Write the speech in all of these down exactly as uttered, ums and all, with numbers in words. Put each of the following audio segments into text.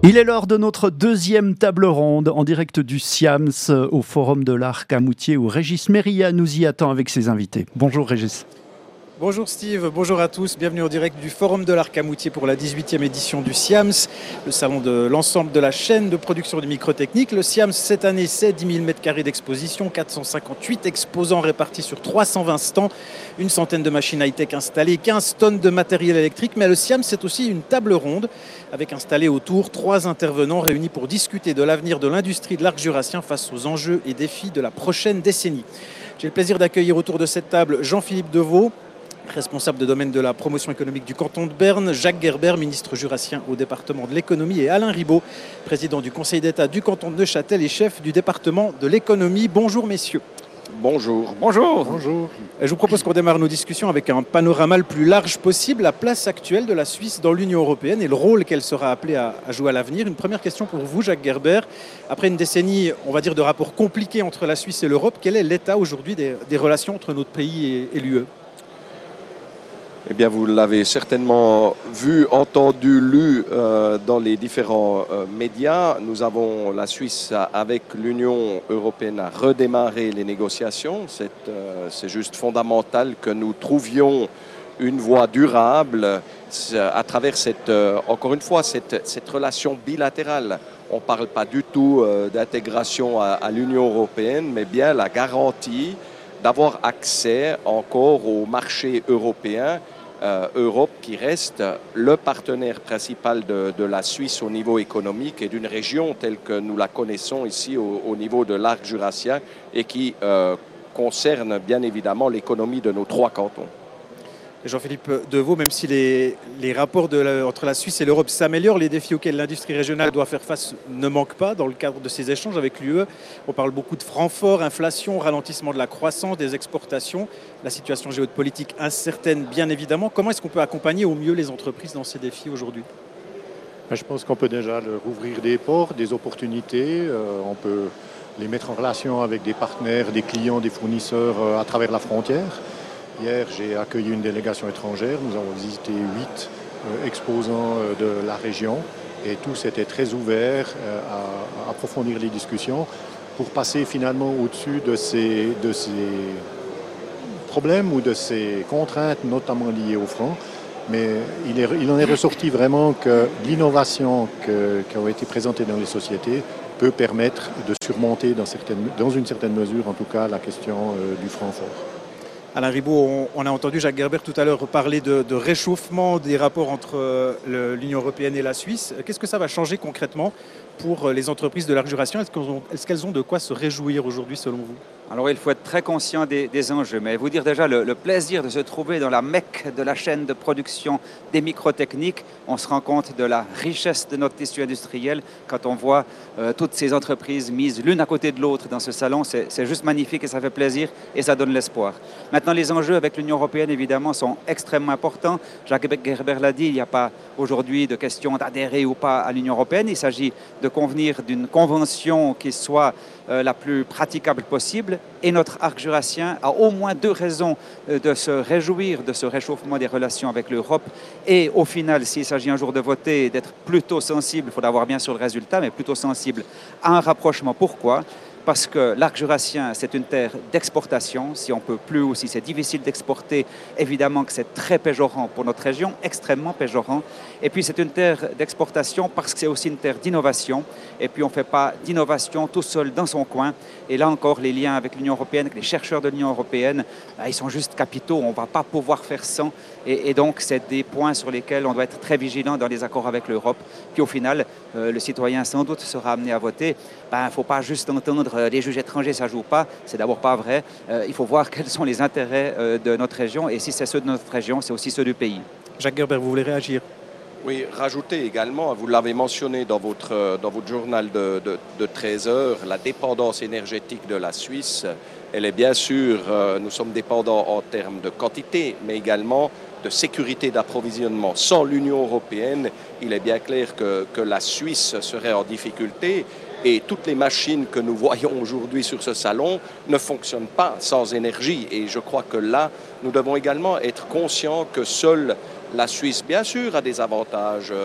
Il est l'heure de notre deuxième table ronde en direct du SIAMS au Forum de l'Arc à Moutier où Régis Méria nous y attend avec ses invités. Bonjour Régis. Bonjour Steve, bonjour à tous, bienvenue en direct du Forum de l'Arc à Moutier pour la dix-huitième édition du SIAMS, le salon de l'ensemble de la chaîne de production du microtechnique. Le SIAMS cette année c'est dix mille mètres carrés d'exposition, quatre cent cinquante-huit exposants répartis sur trois cent vingt stands, une centaine de machines high-tech installées, quinze tonnes de matériel électrique. Mais le SIAMS c'est aussi une table ronde avec installés autour trois intervenants réunis pour discuter de l'avenir de l'industrie de l'arc jurassien face aux enjeux et défis de la prochaine décennie. J'ai le plaisir d'accueillir autour de cette table Jean-Philippe Deveau, responsable de domaine de la promotion économique du canton de Berne, Jacques Gerber, ministre jurassien au département de l'économie, et Alain Ribaud, président du Conseil d'État du canton de Neuchâtel et chef du département de l'économie. Bonjour messieurs. Bonjour. Bonjour. Bonjour. Je vous propose qu'on démarre nos discussions avec un panorama le plus large possible, la place actuelle de la Suisse dans l'Union européenne et le rôle qu'elle sera appelée à, à jouer à l'avenir. Une première question pour vous, Jacques Gerber. Après une décennie, on va dire, de rapports compliqués entre la Suisse et l'Europe, quel est l'état aujourd'hui des, des relations entre notre pays et, et l'U E ? Eh bien, vous l'avez certainement vu, entendu, lu euh, dans les différents euh, médias. Nous avons, la Suisse, avec l'Union européenne, à redémarrer les négociations. C'est euh, c'est juste fondamental que nous trouvions une voie durable à travers, cette, euh, encore une fois, cette, cette relation bilatérale. On ne parle pas du tout euh, d'intégration à, à l'Union européenne, mais bien la garantie d'avoir accès encore au marché européen, euh, Europe qui reste le partenaire principal de, de la Suisse au niveau économique et d'une région telle que nous la connaissons ici au, au niveau de l'arc jurassien et qui euh, concerne bien évidemment l'économie de nos trois cantons. Jean-Philippe Deveau, même si les, les rapports de la, entre la Suisse et l'Europe s'améliorent, les défis auxquels l'industrie régionale doit faire face ne manquent pas dans le cadre de ces échanges avec l'U E. On parle beaucoup de francs forts, inflation, ralentissement de la croissance, des exportations, la situation géopolitique incertaine bien évidemment. Comment est-ce qu'on peut accompagner au mieux les entreprises dans ces défis aujourd'hui ? Je pense qu'on peut déjà leur ouvrir des portes, des opportunités. Euh, on peut les mettre en relation avec des partenaires, des clients, des fournisseurs euh, à travers la frontière. Hier, j'ai accueilli une délégation étrangère. Nous avons visité huit euh, exposants euh, de la région et tous étaient très ouverts euh, à, à approfondir les discussions pour passer finalement au-dessus de ces, de ces problèmes ou de ces contraintes, notamment liées au franc. Mais il, est, il en est ressorti vraiment que l'innovation que, qui a été présentée dans les sociétés peut permettre de surmonter dans, certaines, dans une certaine mesure, en tout cas, la question euh, du franc fort. Alain Ribaud, on, on a entendu Jacques Gerber tout à l'heure parler de, de réchauffement des rapports entre l'Union européenne et la Suisse. Qu'est-ce que ça va changer concrètement pour les entreprises de l'arc jurassien ? Est-ce qu'elles ont, est-ce qu'elles ont de quoi se réjouir aujourd'hui selon vous ? Alors il faut être très conscient des, des enjeux, mais vous dire déjà le, le plaisir de se trouver dans la Mecque de la chaîne de production des microtechniques, on se rend compte de la richesse de notre tissu industriel quand on voit euh, toutes ces entreprises mises l'une à côté de l'autre dans ce salon. C'est, c'est juste magnifique et ça fait plaisir et ça donne l'espoir. Maintenant les enjeux avec l'Union européenne évidemment sont extrêmement importants. Jacques Gerber l'a dit, il n'y a pas aujourd'hui de question d'adhérer ou pas à l'Union européenne. Il s'agit de convenir d'une convention qui soit euh, la plus praticable possible. Et notre arc jurassien a au moins deux raisons de se réjouir de ce réchauffement des relations avec l'Europe. Et au final, s'il s'agit un jour de voter, d'être plutôt sensible, il faudra voir bien sûr le résultat, mais plutôt sensible à un rapprochement. Pourquoi ? Parce que l'arc jurassien, c'est une terre d'exportation. Si on ne peut plus ou si c'est difficile d'exporter, évidemment que c'est très péjorant pour notre région, extrêmement péjorant. Et puis c'est une terre d'exportation parce que c'est aussi une terre d'innovation. Et puis on ne fait pas d'innovation tout seul dans son coin. Et là encore, les liens avec l'Union européenne, avec les chercheurs de l'Union européenne, ils sont juste capitaux. On ne va pas pouvoir faire sans. Et, et donc c'est des points sur lesquels on doit être très vigilant dans les accords avec l'Europe. Puis au final, euh, le citoyen sans doute sera amené à voter. Ben, il ne faut pas juste entendre les juges étrangers, ça ne joue pas, c'est d'abord pas vrai. Euh, il faut voir quels sont les intérêts euh, de notre région et si c'est ceux de notre région, c'est aussi ceux du pays. Jacques Gerber, vous voulez réagir ? Oui, rajouter également, vous l'avez mentionné dans votre, dans votre journal de, de, de treize heures, la dépendance énergétique de la Suisse, elle est bien sûr, euh, nous sommes dépendants en termes de quantité, mais également de sécurité d'approvisionnement. Sans l'Union européenne, il est bien clair que, que la Suisse serait en difficulté. Et toutes les machines que nous voyons aujourd'hui sur ce salon ne fonctionnent pas sans énergie. Et je crois que là, nous devons également être conscients que seule la Suisse, bien sûr, a des avantages euh,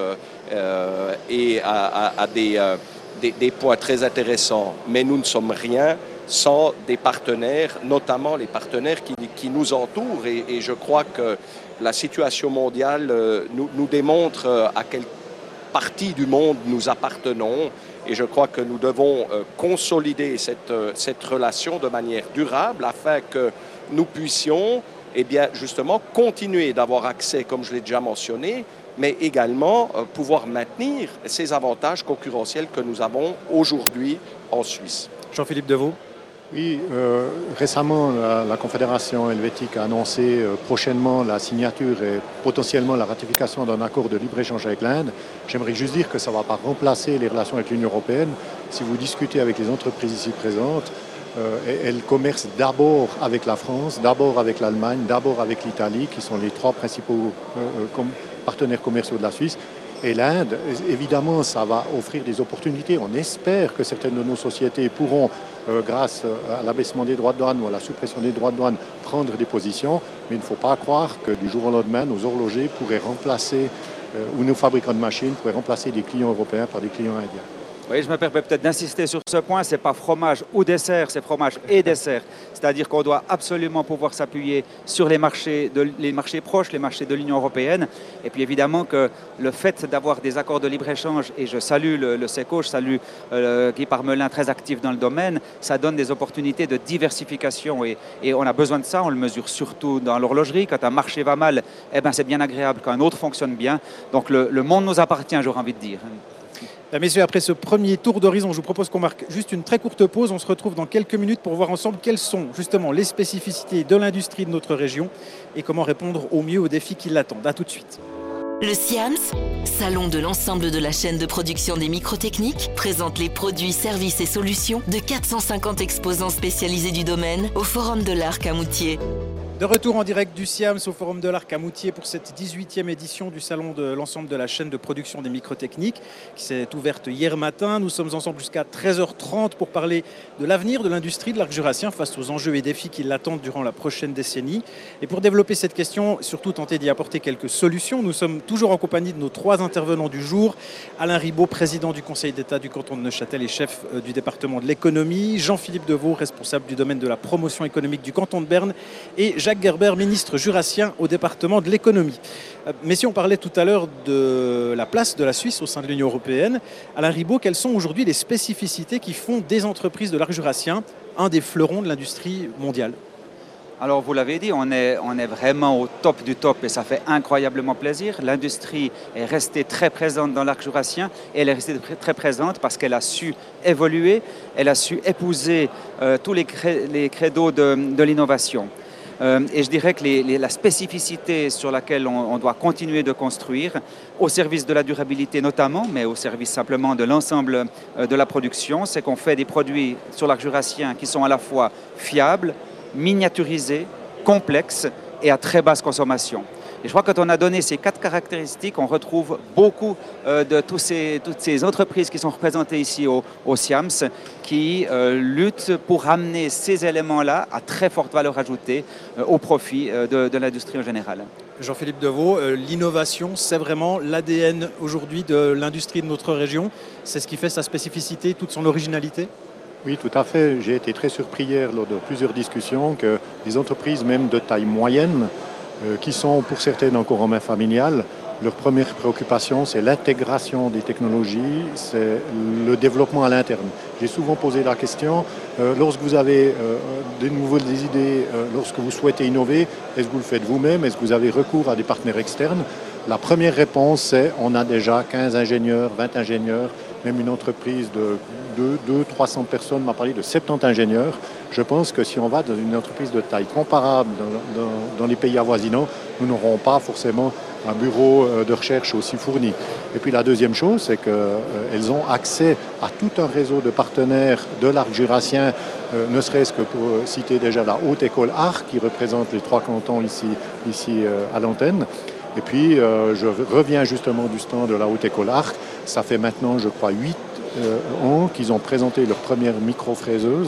euh, et à, à, à des, euh, des, des points très intéressants. Mais nous ne sommes rien sans des partenaires, notamment les partenaires qui, qui nous entourent. Et, et je crois que la situation mondiale euh, nous, nous démontre euh, à quelle partie du monde nous appartenons. Et je crois que nous devons euh, consolider cette, euh, cette relation de manière durable afin que nous puissions, eh bien, justement, continuer d'avoir accès, comme je l'ai déjà mentionné, mais également euh, pouvoir maintenir ces avantages concurrentiels que nous avons aujourd'hui en Suisse. Jean-Philippe Deveau. Oui, euh, récemment, la, la Confédération helvétique a annoncé euh, prochainement la signature et potentiellement la ratification d'un accord de libre-échange avec l'Inde. J'aimerais juste dire que ça ne va pas remplacer les relations avec l'Union européenne. Si vous discutez avec les entreprises ici présentes, euh, elles commercent d'abord avec la France, d'abord avec l'Allemagne, d'abord avec l'Italie, qui sont les trois principaux euh, com- partenaires commerciaux de la Suisse. Et l'Inde, évidemment, ça va offrir des opportunités. On espère que certaines de nos sociétés pourront, euh, grâce à l'abaissement des droits de douane ou à la suppression des droits de douane, prendre des positions. Mais il ne faut pas croire que du jour au lendemain, nos horlogers pourraient remplacer, euh, ou nos fabricants de machines pourraient remplacer des clients européens par des clients indiens. Oui, je me permets peut-être d'insister sur ce point. Ce n'est pas fromage ou dessert, c'est fromage et dessert. C'est-à-dire qu'on doit absolument pouvoir s'appuyer sur les marchés, de, les marchés proches, les marchés de l'Union européenne. Et puis évidemment que le fait d'avoir des accords de libre-échange, et je salue le, le SECO, je salue euh, Guy Parmelin, très actif dans le domaine, ça donne des opportunités de diversification. Et, et on a besoin de ça, on le mesure surtout dans l'horlogerie. Quand un marché va mal, eh ben, c'est bien agréable quand un autre fonctionne bien. Donc le, le monde nous appartient, j'aurais envie de dire. Messieurs, après ce premier tour d'horizon, je vous propose qu'on marque juste une très courte pause. On se retrouve dans quelques minutes pour voir ensemble quelles sont justement les spécificités de l'industrie de notre région et comment répondre au mieux aux défis qui l'attendent. A tout de suite. Le SIAMS, salon de l'ensemble de la chaîne de production des microtechniques, présente les produits, services et solutions de quatre cent cinquante exposants spécialisés du domaine au Forum de l'Arc à Moutier. De retour en direct du SIAMS au Forum de l'Arc à Moutier pour cette dix-huitième édition du salon de l'ensemble de la chaîne de production des microtechniques qui s'est ouverte hier matin. Nous sommes ensemble jusqu'à treize heures trente pour parler de l'avenir de l'industrie de l'arc jurassien face aux enjeux et défis qui l'attendent durant la prochaine décennie. Et pour développer cette question, surtout tenter d'y apporter quelques solutions, nous sommes toujours en compagnie de nos trois intervenants du jour. Alain Ribaud, président du Conseil d'État du canton de Neuchâtel et chef du département de l'économie. Jean-Philippe Deveau, responsable du domaine de la promotion économique du canton de Berne. Et Jacques Gerber, ministre jurassien au département de l'économie. Mais si on parlait tout à l'heure de la place de la Suisse au sein de l'Union européenne, Alain Ribaud, quelles sont aujourd'hui les spécificités qui font des entreprises de l'arc jurassien un des fleurons de l'industrie mondiale ? Alors, vous l'avez dit, on est, on est vraiment au top du top et ça fait incroyablement plaisir. L'industrie est restée très présente dans l'arc jurassien et elle est restée très présente parce qu'elle a su évoluer, elle a su épouser euh, tous les, cré- les credos de, de l'innovation. Euh, et je dirais que les, les, la spécificité sur laquelle on, on doit continuer de construire, au service de la durabilité notamment, mais au service simplement de l'ensemble euh, de la production, c'est qu'on fait des produits sur l'arc jurassien qui sont à la fois fiables, miniaturisés, complexes et à très basse consommation. Et je crois que quand on a donné ces quatre caractéristiques, on retrouve beaucoup euh, de tous ces, toutes ces entreprises qui sont représentées ici au, au SIAMS qui euh, luttent pour amener ces éléments-là à très forte valeur ajoutée euh, au profit euh, de, de l'industrie en général. Jean-Philippe Deveau, euh, l'innovation, c'est vraiment l'A D N aujourd'hui de l'industrie de notre région. C'est ce qui fait sa spécificité, toute son originalité ? Oui, tout à fait. J'ai été très surpris hier lors de plusieurs discussions que les entreprises, même de taille moyenne, euh, qui sont pour certaines encore en main familiale, leur première préoccupation, c'est l'intégration des technologies, c'est le développement à l'interne. J'ai souvent posé la question, euh, lorsque vous avez euh, des nouvelles des idées, euh, lorsque vous souhaitez innover, est-ce que vous le faites vous-même? Est-ce que vous avez recours à des partenaires externes? La première réponse, c'est on a déjà quinze ingénieurs, vingt ingénieurs, même une entreprise de deux cents à trois cents personnes m'a parlé de soixante-dix ingénieurs. Je pense que si on va dans une entreprise de taille comparable dans, dans, dans les pays avoisinants, nous n'aurons pas forcément un bureau de recherche aussi fourni. Et puis la deuxième chose, c'est qu'elles euh, ont accès à tout un réseau de partenaires de l'arc jurassien, euh, ne serait-ce que pour citer déjà la Haute École Arc, qui représente les trois cantons ici, ici euh, à l'antenne. Et puis, euh, je reviens justement du stand de la Haute École Arc. Ça fait maintenant, je crois, huit euh, ans qu'ils ont présenté leur première micro-fraiseuse.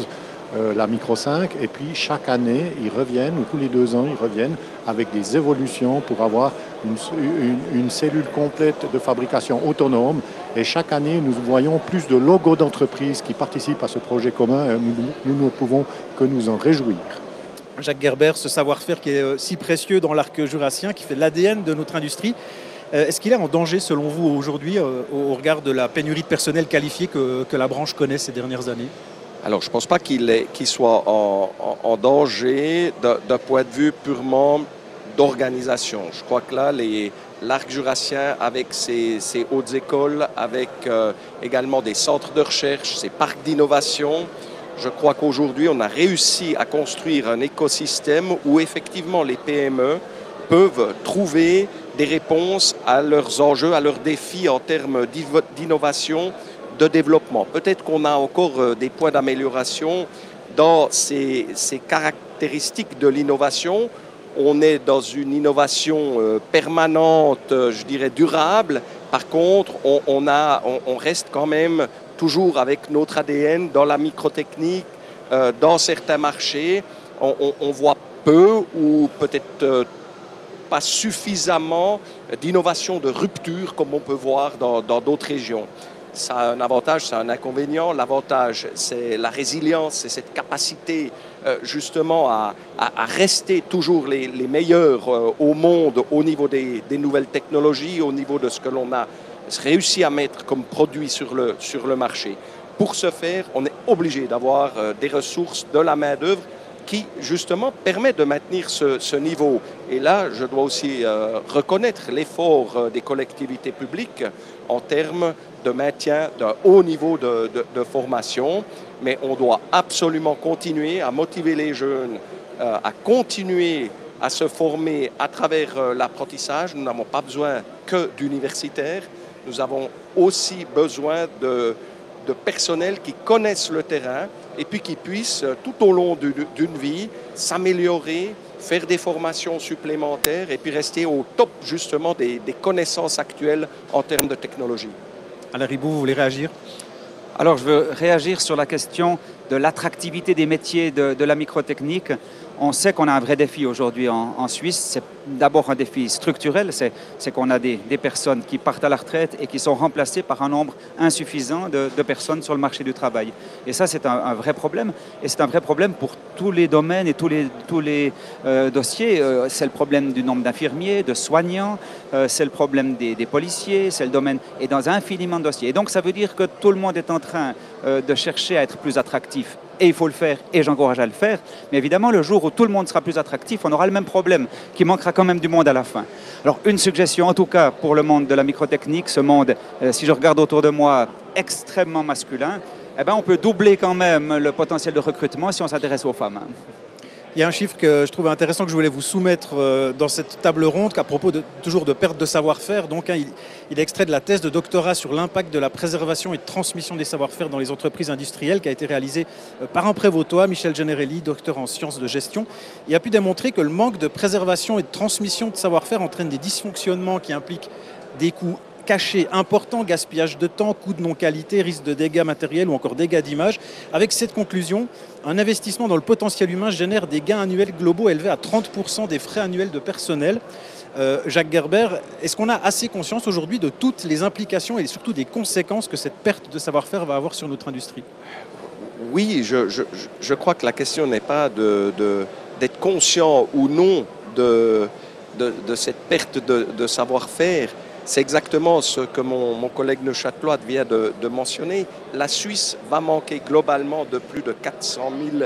euh, la Micro cinq. Et puis chaque année, ils reviennent, ou tous les deux ans, ils reviennent avec des évolutions pour avoir une, une, une cellule complète de fabrication autonome. Et chaque année, nous voyons plus de logos d'entreprises qui participent à ce projet commun. Nous, nous ne pouvons que nous en réjouir. Jacques Gerber, ce savoir-faire qui est si précieux dans l'arc jurassien, qui fait l'A D N de notre industrie, est-ce qu'il est en danger selon vous aujourd'hui au regard de la pénurie de personnel qualifié que, que la branche connaît ces dernières années? Alors je ne pense pas qu'il qu'il soit en, en, en danger d'un point de vue purement d'organisation. Je crois que là, l'arc jurassien, avec ses, ses hautes écoles, avec euh, également des centres de recherche, ses parcs d'innovation, je crois qu'aujourd'hui, on a réussi à construire un écosystème où effectivement les P M E peuvent trouver des réponses à leurs enjeux, à leurs défis en termes d'innovation, de développement. Peut-être qu'on a encore des points d'amélioration dans ces, ces caractéristiques de l'innovation. On est dans une innovation permanente, je dirais durable. Par contre, on, on, a, on, on reste quand même toujours avec notre A D N dans la microtechnique, euh, dans certains marchés. On, on, on voit peu ou peut-être euh, pas suffisamment d'innovation de rupture comme on peut voir dans d'autres régions. Ça a un avantage, ça a un inconvénient. L'avantage, c'est la résilience, c'est cette capacité euh, justement à, à, à rester toujours les, les meilleurs euh, au monde au niveau des, des nouvelles technologies, au niveau de ce que l'on a réussi à mettre comme produit sur le, sur le marché. Pour ce faire, on est obligé d'avoir euh, des ressources, de la main-d'œuvre qui justement permet de maintenir ce, ce niveau. Et là, je dois aussi euh, reconnaître l'effort euh, des collectivités publiques en termes de maintien d'un haut niveau de, de, de formation, mais on doit absolument continuer à motiver les jeunes, euh, à continuer à se former à travers euh, l'apprentissage. Nous n'avons pas besoin que d'universitaires, nous avons aussi besoin de, de personnel qui connaissent le terrain et puis qui puissent tout au long d'une vie s'améliorer, faire des formations supplémentaires et puis rester au top justement des, des connaissances actuelles en termes de technologie. Alain Ribot, vous voulez réagir? Alors je veux réagir sur la question de l'attractivité des métiers de, de la microtechnique. On sait qu'on a un vrai défi aujourd'hui en, en Suisse. C'est d'abord un défi structurel, c'est qu'on a des, des personnes qui partent à la retraite et qui sont remplacées par un nombre insuffisant de, de personnes sur le marché du travail. Et ça, c'est un, un vrai problème. Et c'est un vrai problème pour tous les domaines et tous les, tous les euh, dossiers. Euh, c'est le problème du nombre d'infirmiers, de soignants, euh, c'est le problème des, des policiers, c'est le domaine... Et dans infiniment de dossiers. Et donc, ça veut dire que tout le monde est en train euh, de chercher à être plus attractif. Et il faut le faire, et j'encourage à le faire. Mais évidemment, le jour où tout le monde sera plus attractif, on aura le même problème, qu'il manquera quand même du monde à la fin. Alors, une suggestion, en tout cas, pour le monde de la microtechnique, ce monde, euh, si je regarde autour de moi, extrêmement masculin, eh ben, on peut doubler quand même le potentiel de recrutement si on s'intéresse aux femmes. Il y a un chiffre que je trouve intéressant que je voulais vous soumettre dans cette table ronde à propos de, toujours de perte de savoir-faire. Donc, hein, il, il est extrait de la thèse de doctorat sur l'impact de la préservation et de transmission des savoir-faire dans les entreprises industrielles qui a été réalisée par un prévôtois, Michel Generelli, docteur en sciences de gestion. Il a pu démontrer que le manque de préservation et de transmission de savoir-faire entraîne des dysfonctionnements qui impliquent des coûts cachés importants, gaspillage de temps, coûts de non-qualité, risque de dégâts matériels ou encore dégâts d'image. Avec cette conclusion, un investissement dans le potentiel humain génère des gains annuels globaux élevés à trente pour cent des frais annuels de personnel. Euh, Jacques Gerber, est-ce qu'on a assez conscience aujourd'hui de toutes les implications et surtout des conséquences que cette perte de savoir-faire va avoir sur notre industrie? Oui, je, je, je crois que la question n'est pas de, de, d'être conscient ou non de, de, de cette perte de, de savoir-faire. C'est exactement ce que mon, mon collègue Neuchâtelois vient de, de mentionner. La Suisse va manquer globalement de plus de quatre cent mille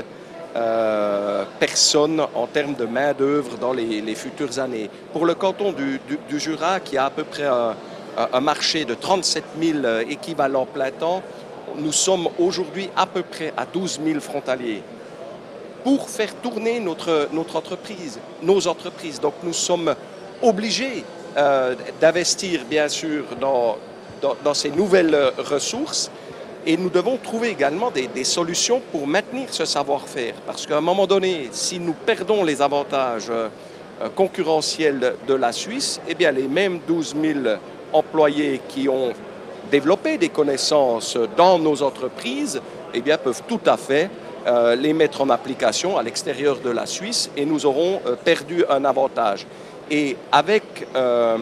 euh, personnes en termes de main-d'œuvre dans les, les futures années. Pour le canton du, du, du Jura, qui a à peu près un, un marché de trente-sept mille équivalents plein temps, nous sommes aujourd'hui à peu près à douze mille frontaliers pour faire tourner notre, notre entreprise, nos entreprises. Donc nous sommes obligés Euh, d'investir bien sûr dans, dans, dans ces nouvelles ressources et nous devons trouver également des, des solutions pour maintenir ce savoir-faire parce qu'à un moment donné, si nous perdons les avantages euh, concurrentiels de, de la Suisse, eh bien les mêmes douze mille employés qui ont développé des connaissances dans nos entreprises eh bien, peuvent tout à fait euh, les mettre en application à l'extérieur de la Suisse et nous aurons euh, perdu un avantage. Et avec euh,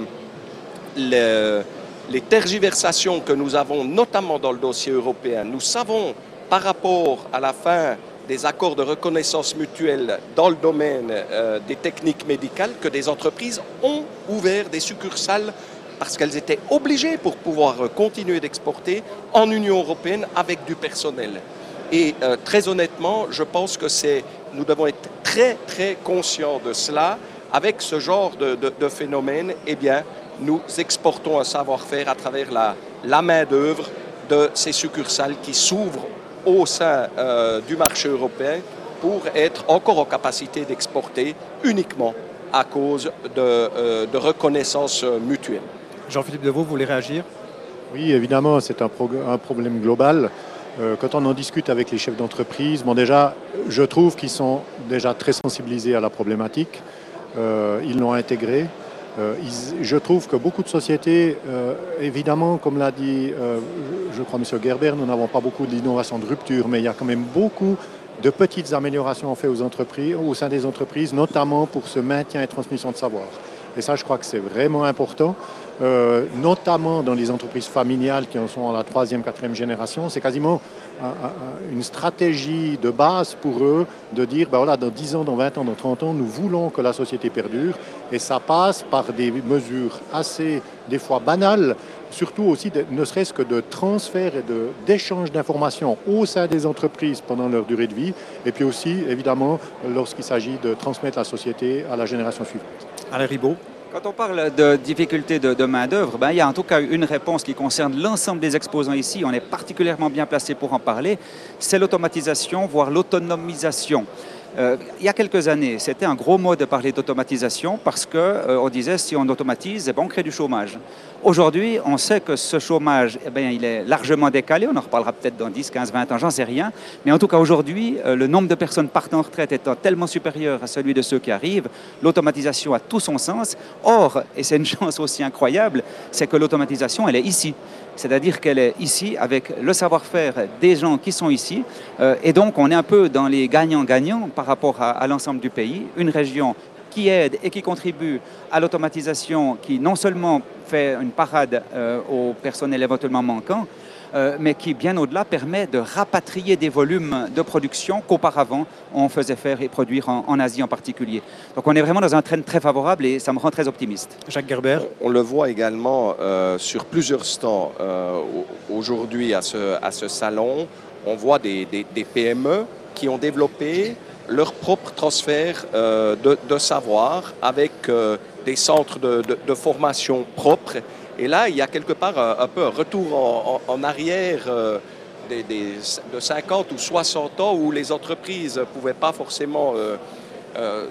le, les tergiversations que nous avons, notamment dans le dossier européen, nous savons par rapport à la fin des accords de reconnaissance mutuelle dans le domaine euh, des techniques médicales que des entreprises ont ouvert des succursales parce qu'elles étaient obligées pour pouvoir continuer d'exporter en Union européenne avec du personnel. Et euh, très honnêtement, je pense que c'est, nous devons être très très conscients de cela. Avec ce genre de, de, de phénomène, eh bien, nous exportons un savoir-faire à travers la, la main-d'œuvre de ces succursales qui s'ouvrent au sein euh, du marché européen pour être encore en capacité d'exporter uniquement à cause de, euh, de reconnaissance mutuelle. Jean-Philippe Deveau, vous voulez réagir? Oui, évidemment, c'est un, pro un problème global. Euh, quand on en discute avec les chefs d'entreprise, bon, déjà, je trouve qu'ils sont déjà très sensibilisés à la problématique. Euh, ils l'ont intégré. Euh, ils, je trouve que beaucoup de sociétés, euh, évidemment, comme l'a dit, euh, je, je crois, M. Gerber, nous n'avons pas beaucoup d'innovation de rupture, mais il y a quand même beaucoup de petites améliorations faites aux entreprises, au sein des entreprises, notamment pour ce maintien et transmission de savoir. Et ça, je crois que c'est vraiment important, euh, notamment dans les entreprises familiales qui en sont à la troisième, quatrième génération. C'est quasiment un, un, une stratégie de base pour eux de dire, ben voilà, dans dix ans, dans vingt ans, dans trente ans, nous voulons que la société perdure. Et ça passe par des mesures assez, des fois banales, surtout aussi, de, ne serait-ce que de transfert et de, d'échange d'informations au sein des entreprises pendant leur durée de vie, et puis aussi, évidemment, lorsqu'il s'agit de transmettre la société à la génération suivante. Alain Ribaud. Quand on parle de difficultés de, de main-d'œuvre, ben, il y a en tout cas une réponse qui concerne l'ensemble des exposants ici. On est particulièrement bien placé pour en parler. C'est l'automatisation, voire l'autonomisation. Euh, il y a quelques années, c'était un gros mot de parler d'automatisation parce qu'on euh, disait si on automatise, eh ben, on crée du chômage. Aujourd'hui, on sait que ce chômage, eh ben, il est largement décalé. On en reparlera peut-être dans dix, quinze, vingt ans, j'en sais rien. Mais en tout cas, aujourd'hui, euh, le nombre de personnes partant en retraite étant tellement supérieur à celui de ceux qui arrivent, l'automatisation a tout son sens. Or, et c'est une chance aussi incroyable, c'est que l'automatisation, elle est ici. C'est-à-dire qu'elle est ici avec le savoir-faire des gens qui sont ici. Euh, et donc, on est un peu dans les gagnants-gagnants par rapport à, à l'ensemble du pays. Une région qui aide et qui contribue à l'automatisation, qui non seulement fait une parade euh, au personnel éventuellement manquant, euh, mais qui, bien au-delà, permet de rapatrier des volumes de production qu'auparavant, on faisait faire et produire en, en Asie en particulier. Donc, on est vraiment dans un trend très favorable et ça me rend très optimiste. Jacques Gerber. On le voit également euh, sur plusieurs stands euh, aujourd'hui à ce, à ce salon. On voit des, des, des P M E qui ont développé leur propre transfert euh, de, de savoir avec euh, des centres de, de, de formation propres. Et là, il y a quelque part un, un peu un retour en, en, en arrière euh, des, des, de cinquante ou soixante ans où les entreprises ne pouvaient pas forcément euh, euh,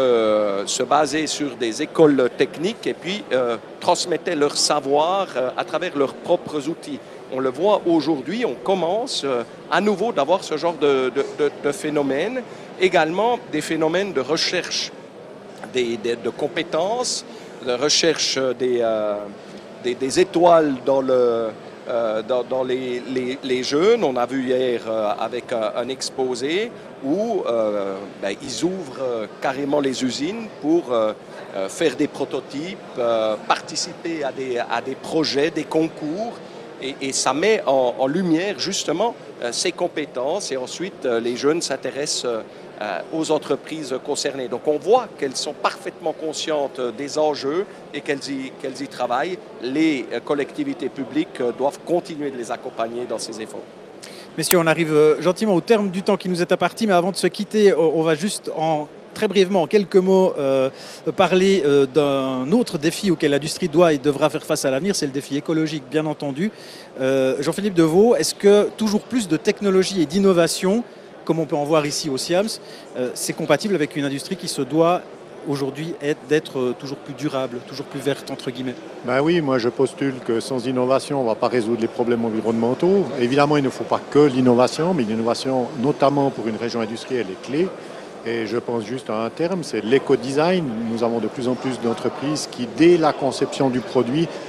se, se baser sur des écoles techniques et puis euh, transmettaient leur savoir euh, à travers leurs propres outils. On le voit aujourd'hui, on commence euh, à nouveau d'avoir ce genre de, de, de, de phénomène. Également des phénomènes de recherche des, des, de compétences, de recherche des, euh, des, des étoiles dans, le, euh, dans, dans les, les, les jeunes. On a vu hier euh, avec un, un exposé où euh, ben, ils ouvrent euh, carrément les usines pour euh, euh, faire des prototypes, euh, participer à des, à des projets, des concours. Et, et ça met en, en lumière justement euh, ces compétences et ensuite euh, les jeunes s'intéressent euh, aux entreprises concernées. Donc on voit qu'elles sont parfaitement conscientes des enjeux et qu'elles y, qu'elles y travaillent. Les collectivités publiques doivent continuer de les accompagner dans ces efforts. Messieurs, on arrive gentiment au terme du temps qui nous est imparti, mais avant de se quitter, on va juste en très brièvement, en quelques mots, euh, parler euh, d'un autre défi auquel l'industrie doit et devra faire face à l'avenir, c'est le défi écologique, bien entendu. Euh, Jean-Philippe Deveau, est-ce que toujours plus de technologie et d'innovation, comme on peut en voir ici au SIAMS, euh, c'est compatible avec une industrie qui se doit aujourd'hui d'être toujours plus durable, toujours plus verte, entre guillemets? Ben oui, moi je postule que sans innovation, on ne va pas résoudre les problèmes environnementaux. Évidemment, il ne faut pas que l'innovation, mais l'innovation, notamment pour une région industrielle, est clé. Et je pense juste à un terme, c'est l'éco-design. Nous avons de plus en plus d'entreprises qui, dès la conception du produit,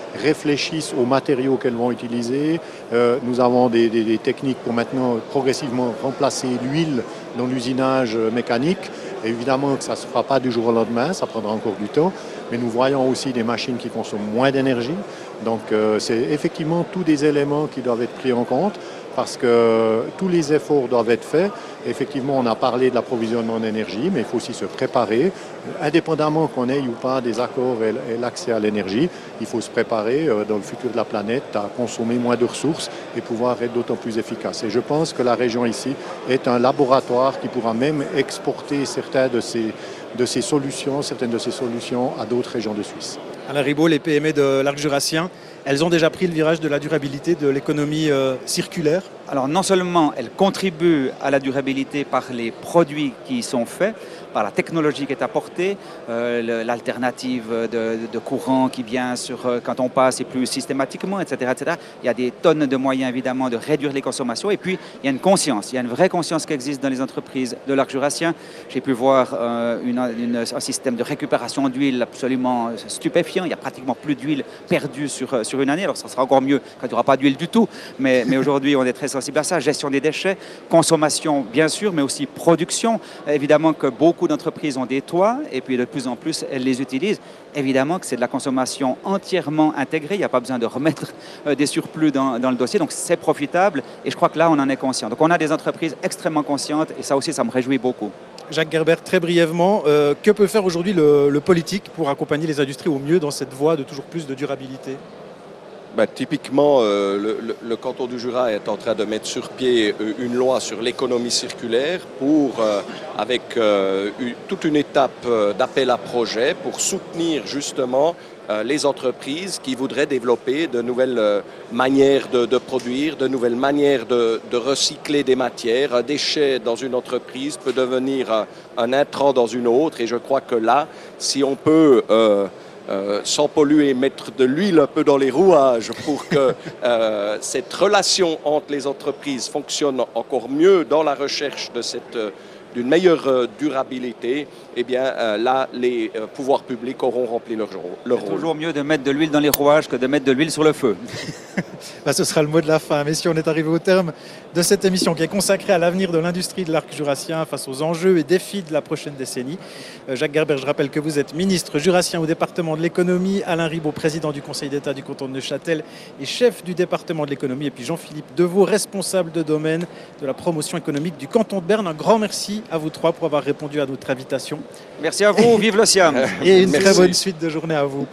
réfléchissent aux matériaux qu'elles vont utiliser. Euh, nous avons des, des, des techniques pour maintenant progressivement remplacer l'huile dans l'usinage mécanique. Évidemment que ça ne se fera pas du jour au lendemain, ça prendra encore du temps, mais nous voyons aussi des machines qui consomment moins d'énergie. Donc euh, c'est effectivement tous des éléments qui doivent être pris en compte parce que tous les efforts doivent être faits. Effectivement, on a parlé de l'approvisionnement en énergie, mais il faut aussi se préparer. Indépendamment qu'on ait ou pas des accords et l'accès à l'énergie, il faut se préparer euh, dans le futur de la planète à consommer moins de ressources et pouvoir être d'autant plus efficace. Et je pense que la région ici est un laboratoire qui pourra même exporter certaines de ces, de ces solutions, certaines de ces solutions à d'autres régions de Suisse. Alain Ribaud, les P M E de l'Arc jurassien, elles ont déjà pris le virage de la durabilité, de l'économie euh, circulaire? Alors non seulement elles contribuent à la durabilité par les produits qui y sont faits, par la technologie qui est apportée, euh, l'alternative de, de courant qui vient sur, euh, quand on passe et plus systématiquement, et cetera, et cetera. Il y a des tonnes de moyens évidemment de réduire les consommations et puis il y a une conscience, il y a une vraie conscience qui existe dans les entreprises de l'Arc jurassien. J'ai pu voir euh, une, une, un système de récupération d'huile absolument stupéfiant, il n'y a pratiquement plus d'huile perdue sur, sur une année, alors ça sera encore mieux quand il n'y aura pas d'huile du tout, mais, mais aujourd'hui on est très sensible à ça, gestion des déchets, consommation bien sûr, mais aussi production. Évidemment que beaucoup d'entreprises ont des toits et puis de plus en plus elles les utilisent. Évidemment que c'est de la consommation entièrement intégrée, il n'y a pas besoin de remettre des surplus dans, dans le dossier, donc c'est profitable et je crois que là on en est conscient. Donc on a des entreprises extrêmement conscientes et ça aussi ça me réjouit beaucoup. Jacques Gerber, très brièvement, euh, que peut faire aujourd'hui le, le politique pour accompagner les industries au mieux dans cette voie de toujours plus de durabilité? Ben, typiquement, euh, le, le, le canton du Jura est en train de mettre sur pied euh, une loi sur l'économie circulaire pour, euh, avec euh, une, toute une étape euh, d'appel à projet pour soutenir justement euh, les entreprises qui voudraient développer de nouvelles euh, manières de, de produire, de nouvelles manières de, de recycler des matières. Un déchet dans une entreprise peut devenir un, un intrant dans une autre et je crois que là, si on peut... Euh, Euh, sans polluer, mettre de l'huile un peu dans les rouages pour que euh, cette relation entre les entreprises fonctionne encore mieux dans la recherche de cette, euh, d'une meilleure euh, durabilité, eh bien euh, là, les euh, pouvoirs publics auront rempli leur, leur rôle. C'est toujours mieux de mettre de l'huile dans les rouages que de mettre de l'huile sur le feu. Ben, ce sera le mot de la fin. Messieurs, on est arrivé au terme de cette émission qui est consacrée à l'avenir de l'industrie de l'Arc jurassien face aux enjeux et défis de la prochaine décennie. Euh, Jacques Gerber, je rappelle que vous êtes ministre jurassien au département de l'économie, Alain Ribaud, président du Conseil d'État du canton de Neuchâtel et chef du département de l'économie, et puis Jean-Philippe Deveau, responsable de domaine de la promotion économique du canton de Berne. Un grand merci à vous trois pour avoir répondu à notre invitation. Merci à vous, vive le SIAMS. Et une Merci. très bonne suite de journée à vous.